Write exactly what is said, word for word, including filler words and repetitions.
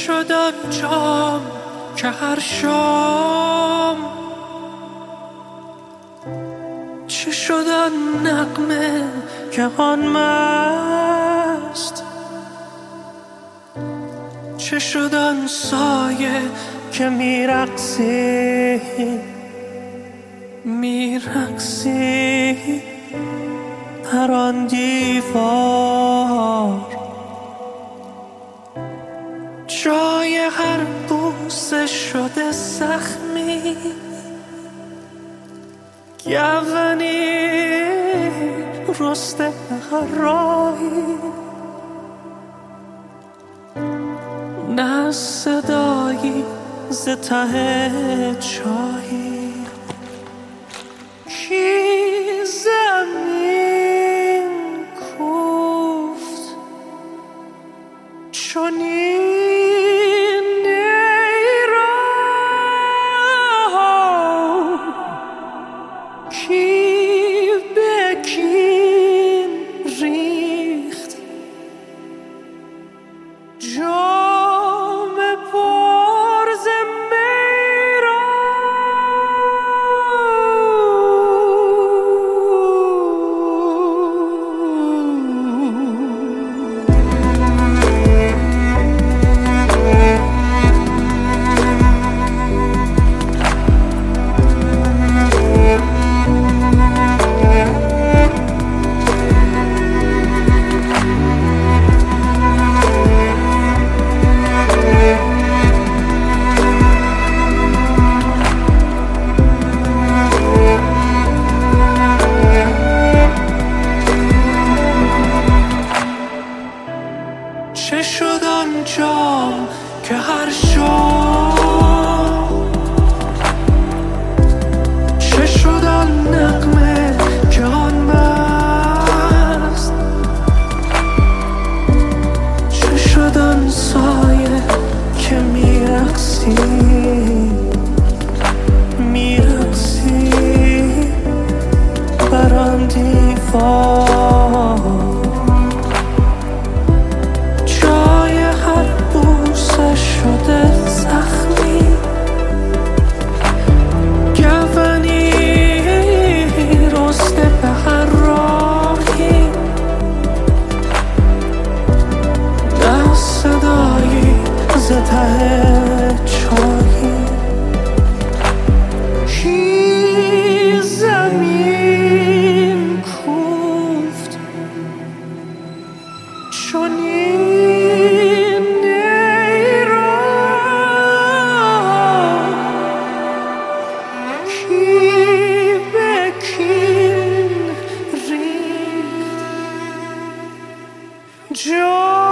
شد آن جام که هر شام، چه شد آن نغمه که آن مست، چه شد آن سایه که میرقصی میرقصی بر آن دیوار، جای هر بوسه شده زخمی، گونی رسته هر راهی، نه صدایی ز ته چاهی. کی زمین کوفت چنین نیرام، کی به کین ریخت جام پر ز چه شد آن جام که هر شام، چه شد آن نغمه که آن مست، چه شد آن سایه که میرقصی میرقصی بر آن دیوار، شده زخمی، گونی رسته به هر راهی، نه صدایی ز ته چاهی. کی زمین کوفت چنین Joy